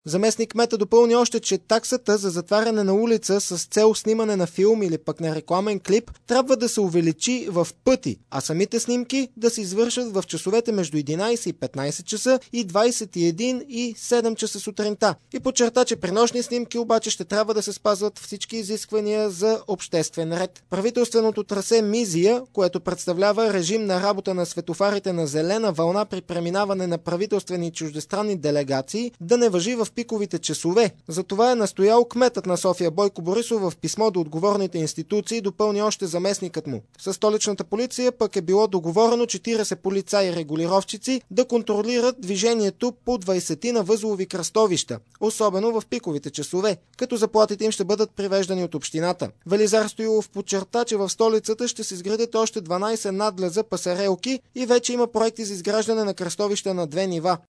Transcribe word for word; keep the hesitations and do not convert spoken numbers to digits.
Заместник-кмета допълни още, че таксата за затваряне на улица с цел снимане на филм или пък на рекламен клип трябва да се увеличи в пъти, а самите снимки да се извършат в часовете между единайсет и петнайсет часа и двайсет и един и седем часа сутринта. И подчерта, че при нощни снимки обаче ще трябва да се спазват всички изисквания за обществен ред. Правителственото трасе Мизия, което представлява режим на работа на светофарите на зелена вълна при преминаване на правителствени и чуждестранни делегации, да не важи в пиковите часове. Затова е настоял кметът на София Бойко Борисов в писмо до отговорните институции, допълни още заместникът му. Със столичната полиция пък е било договорено четирийсет полицаи и регулировщици да контролират движението по двайсет възлови кръстовища, особено в пиковите часове, като заплатите им ще бъдат привеждани от общината. Велизар Стоилов подчерта, че в столицата ще се изградят още дванайсет надлеза пасарелки и вече има проекти за изграждане на кръстовища на две нива.